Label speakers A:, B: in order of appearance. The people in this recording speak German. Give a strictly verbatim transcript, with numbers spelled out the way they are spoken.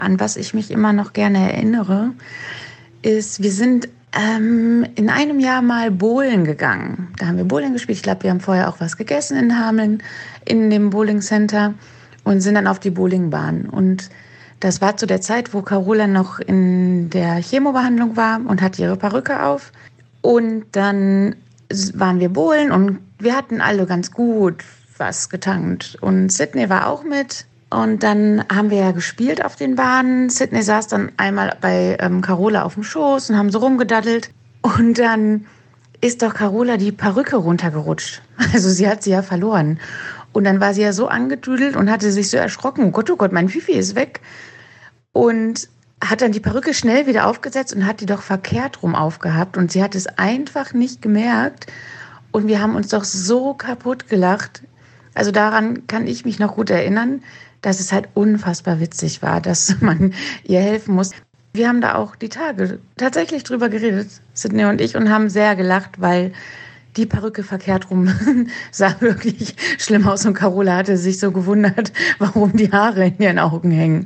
A: An was ich mich immer noch gerne erinnere, ist, wir sind ähm, in einem Jahr mal bowlen gegangen. Da haben wir Bowling gespielt. Ich glaube, wir haben vorher auch was gegessen in Hameln, in dem Bowling Center und sind dann auf die Bowlingbahn. Und das war zu der Zeit, wo Carola noch in der Chemobehandlung war und hatte ihre Perücke auf. Und dann waren wir bowlen und wir hatten alle ganz gut was getankt. Und Sydney war auch mit. Und dann haben wir ja gespielt auf den Bahnen. Sydney saß dann einmal bei ähm, Carola auf dem Schoß und haben so rumgedaddelt. Und dann ist doch Carola die Perücke runtergerutscht. Also sie hat sie ja verloren. Und dann war sie ja so angedüdelt und hatte sich so erschrocken. Oh Gott, oh Gott, mein Fifi ist weg. Und hat dann die Perücke schnell wieder aufgesetzt und hat die doch verkehrt rum aufgehabt. Und sie hat es einfach nicht gemerkt. Und wir haben uns doch so kaputt gelacht. Also daran kann ich mich noch gut erinnern, dass es halt unfassbar witzig war, dass man ihr helfen muss. Wir haben da auch die Tage tatsächlich drüber geredet, Sydney und ich, und haben sehr gelacht, weil die Perücke verkehrt rum sah wirklich schlimm aus und Carola hatte sich so gewundert, warum die Haare in ihren Augen hängen.